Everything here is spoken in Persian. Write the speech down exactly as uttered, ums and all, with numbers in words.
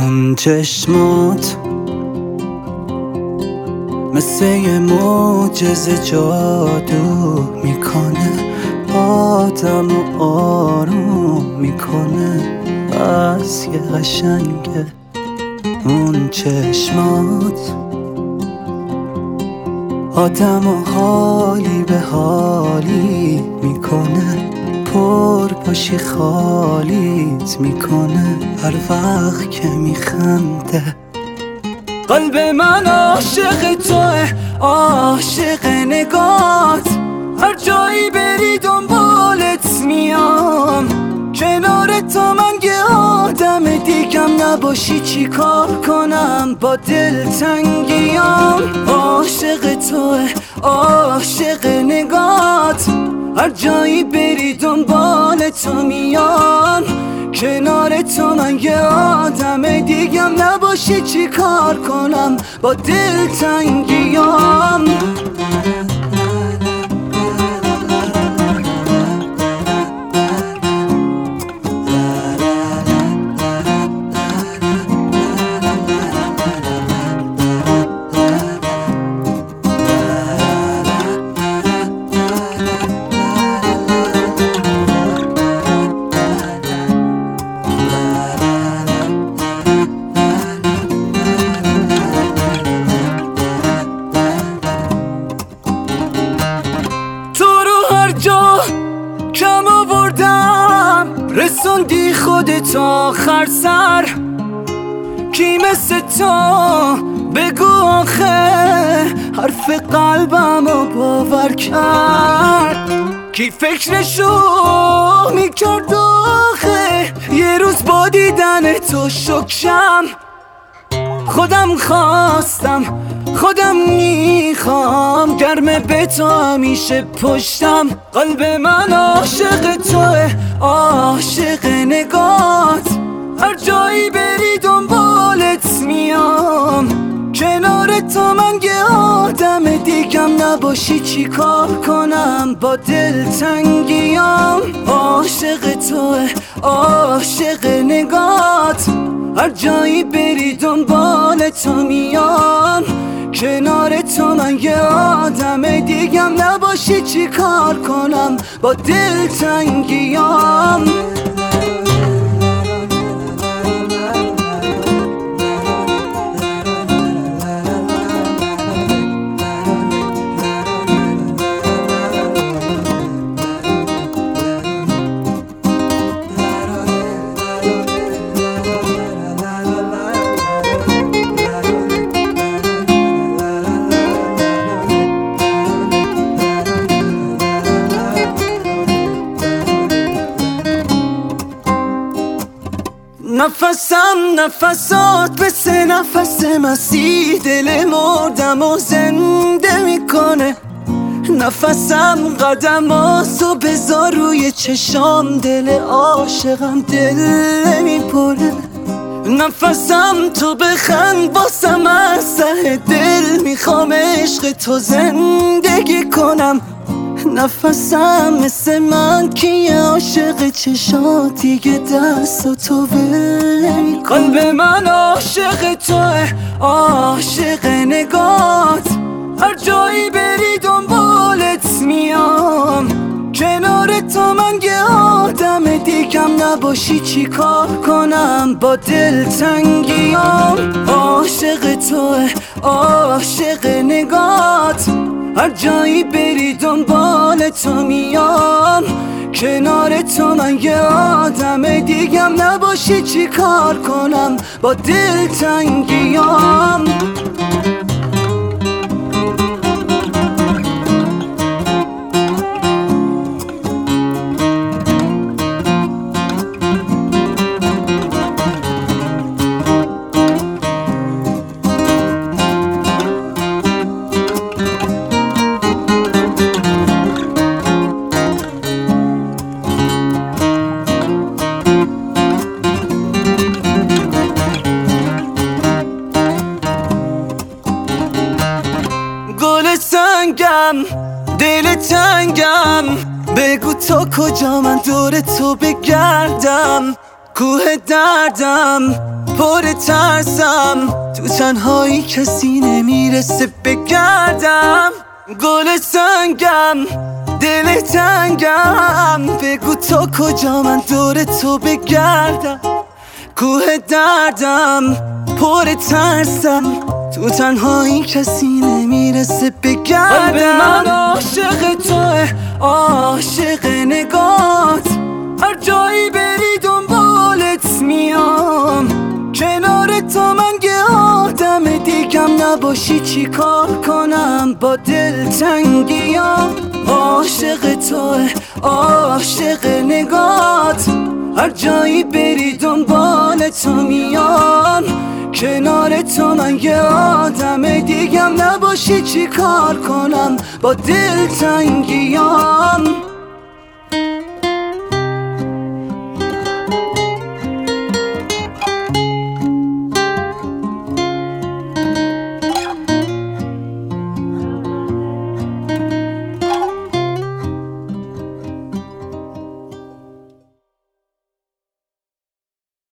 اون چشمات مثل یه معجزه جادو میکنه، آدم و آروم میکنه، بس یه قشنگه اون چشمات. آدم و حالی به حالی میکنه، پر پاشی خالیت میکنه هر وقت که میخنده. قلب من عاشق توه، عاشق نگات، هر جایی بری دنبالت میام. کنار تو من یه آدم دیگم نباشی چی کار کنم با دلتنگیام. عاشق توه، عاشق نگات، هر جایی بری دنبال تو میام. کنار تو من یه آدم دیگم نباشی چی کار کنم با دلتنگیام. کم آوردم رسوندی خودت آخر سر، کی مثل تو بگو آخه حرف قلبمو باور کرد. کی فکرشو میکرد آخه یه روز با دیدن تو شکشم. خودم خواستم خودم میخوام، گرمه به تو همیشه پشتم. قلب من عاشق توه، عاشق نگات، هر جایی بری دنبالت میام. کنار تو من یه آدم دیگم نباشی چی کار کنم با دلتنگیام. عاشق توه، عاشق نگات، هر جایی بری دنبال تو میام. کنار تو من یه آدم دیگم نباشی چی کار کنم با دلتنگیام. نفسم نفسات مثل نفس مسیح، دل مردم و زنده میکنه. نفسم قدماتو بذار روی چشام، دل عاشقم دل میپره. نفسم تو بخند واسم از ته دل، میخوام عشق تو زندگی کنم. نفسم مثل من که یه عاشق چشات دیگه دست و تو ول نمی‌کنه. قلب من عاشق توه، عاشق نگات، هر جایی بری دنبالت میام. کنار تو من یه آدم دیگم نباشی چی کار کنم با دلتنگیام. عاشق توه، عاشق نگات، هر جایی بری دنبال تو میام. کنار تو من یه آدم دیگم نباشی چی کار کنم با دلتنگیام. تنگم، دل تنگم، بگو تا کجا من دور تو بگردم. کوه دردم پر ترسم، تو تنهایی کسی نمیرسه بگردم. گل سنگم، دل تنگم، بگو تا کجا من دور تو بگردم. کوه دردم، پر ترسم، تو تنهایی کسی نمیرسه بگردم. قلب من عاشق توه، عاشق نگات، هر جایی بری دنبالت میام. کنار تو من یه آدم دیگم نباشی چی کار کنم با دلتنگیام. عاشق توه، عاشق نگات، هر جایی بری دنبال تو میام. کنار تو من یه آدم دیگم نباشی چی کار کنم با دلتنگیام.